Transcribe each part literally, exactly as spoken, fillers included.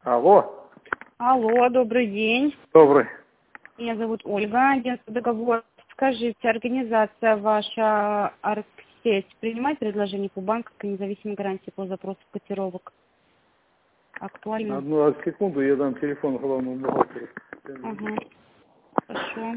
Алло. Алло, добрый день. Добрый. Меня зовут Ольга, агентство «Договор». Скажите, организация ваша Арксеть принимает предложения по банковской независимой гарантии по запросу котировок? Актуально? Одну секунду, я дам телефон главному бухгалтеру. Ага. Хорошо.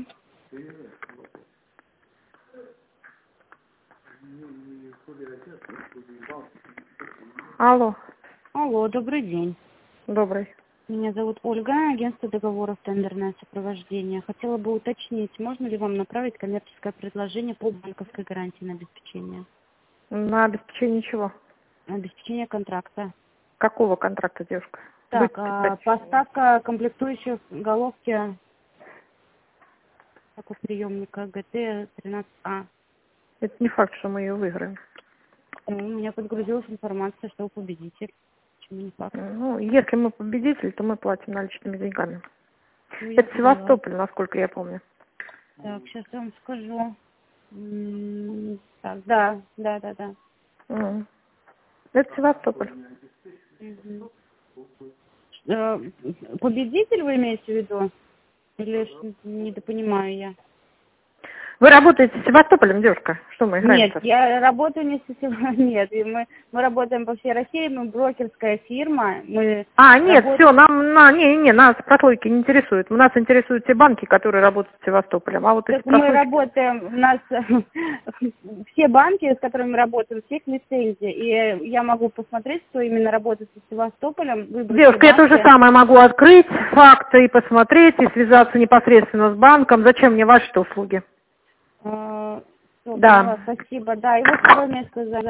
Алло. Алло, добрый день. Добрый. Меня зовут Ольга, агентство договоров «Тендерное сопровождение». Хотела бы уточнить, можно ли вам направить коммерческое предложение по банковской гарантии на обеспечение? На обеспечение чего? На обеспечение контракта. Какого контракта, девушка? Так, Будьте а, кстати. поставка комплектующих головки такого приемника Г Т тринадцать А. Это не факт, что мы ее выиграем. Ну, у меня подгрузилась информация, что вы победитель. Почему не факт? Ну, если мы победитель, то мы платим наличными деньгами. Ну, я Это поняла. Севастополь, насколько я помню. Так, сейчас я вам скажу. М, Так, да, да, да, да. М. Это Севастополь. Мгм. Э, Победитель вы имеете в виду? Или что- недопонимаю я? Вы работаете с Севастополем, девушка? Что мы играем? Нет, я работаю не с сетевой- нет, и мы, мы работаем по всей России, мы брокерская фирма, мы А, нет, работаем- все, нам, на, не, не, нас прослойки не интересуют. Нас интересуют те банки, которые работают с Севастополем. А вот эти Так мы прослойки... работаем, у нас все банки, с которыми мы работаем, все их лицензии, и я могу посмотреть, кто именно работает с Севастополем, выбрать Девушка, я банки. то же самое могу открыть факты и посмотреть, и связаться непосредственно с банком. Зачем мне ваши услуги? Э, всё, Да. поняла, спасибо, да, и вот второе место за